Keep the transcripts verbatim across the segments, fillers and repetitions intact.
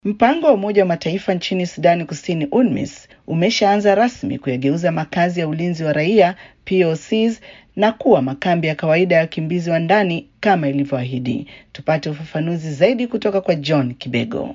Mpango wa Umoja wa Mataifa nchini Sudani Kusini UNMISS umeshaanza rasmi kuyageuza makazi ya ulinzi wa raia P O Cs na kuwa makambi ya kawaida ya wakimbizi wa ndani kama ilivyoahidi. Tupate ufafanuzi zaidi kutoka kwa John Kibego.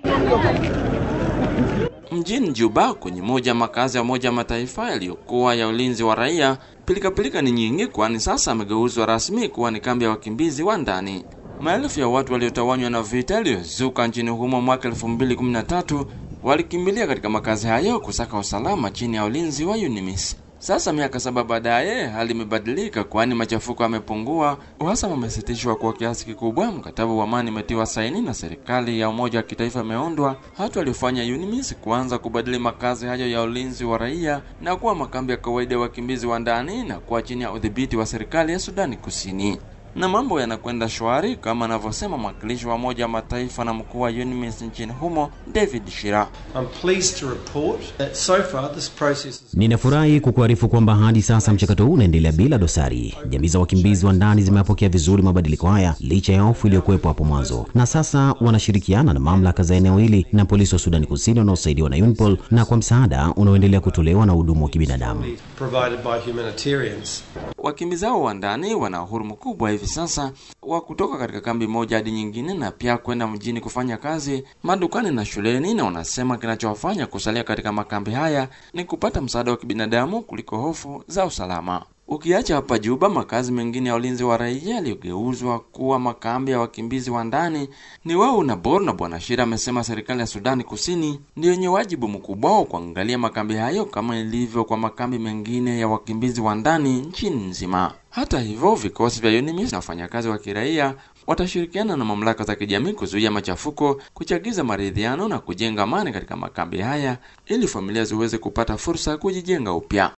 Mjini Juba, kwenye moja makazi ya Umoja wa Mataifa yaliyokuwa ya ulinzi wa raia, pilika pilika ni nyingi kwani sasa amegeuzwa rasmi kuwa ni kambi ya wakimbizi wa ndani. Maelfu ya watu waliotawanywa na vita iliyozuka nchini humo mwaka elfu mbili kumi na tatu walikimbilia katika makazi hayo kusaka usalama chini ya ulinzi wa UNMISS. Sasa miaka saba baadaye hali imebadilika kwani machafuko yamepungua, uhasama umesitishwa kwa kiasi kikubwa, mkataba wa amani umetiwa saini na serikali ya umoja wa kitaifa imeundwa, hatua iliyofanya UNMISS kuanza kubadili makazi hayo ya ulinzi wa raia na kuwa makambi ya kawaida ya wakimbizi wa ndani na kuwa chini ya udhibiti wa serikali ya Sudani Kusini. Na mambo yanakwenda shwari kama anavyosema mwakilishi wa Umoja wa Mataifa na mkuu wa UNMISS nchini humo David Shira. I'm pleased to report that so far this process is... Ninafurahi kukuarifu kwamba hadi sasa mchakato huu unaendelea bila dosari. Jamii za wakimbizi wa ndani zimepokea vizuri mabadiliko haya licha ya hofu iliyokuwepo hapo mwanzo. Na sasa wanashirikiana na mamlaka za eneo hili na polisi wa Sudani Kusini wanaosaidiwa na UNPOL na kwa msaada unaoendelea kutolewa na hudumu wa kibinadamu. Provided by humanitarians. Wakimbizi hao wa ndani wana uhuru mkubwa hivi sasa wa kutoka katika kambi moja hadi nyingine na pia kwenda mjini kufanya kazi, madukani na shuleni, na wanasema kinachowafanya kusalia katika makambi haya ni kupata msaada wa kibinadamu kuliko hofu za usalama. Ukiacha hapa Juba, makazi mengine ya ulinzi wa raia yaliyogeuzwa kuwa makambi ya wakimbizi wa ndani ni wao na Bor, na Bwana Shira amesema serikali ya Sudani Kusini ndio yenye wajibu mkubwa wa kuangalia makambi hayo kama ilivyo kwa makambi mengine ya wakimbizi wa ndani nchini nzima. Hata hivyo, vikosi vya UNMISS na wafanyakazi wa kiraia watashirikiana na mamlaka za kijamii kuzuia machafuko, kuchagiza maridhiano na kujenga amani katika makambi haya ili familia ziweze kupata fursa ya kujijenga upya.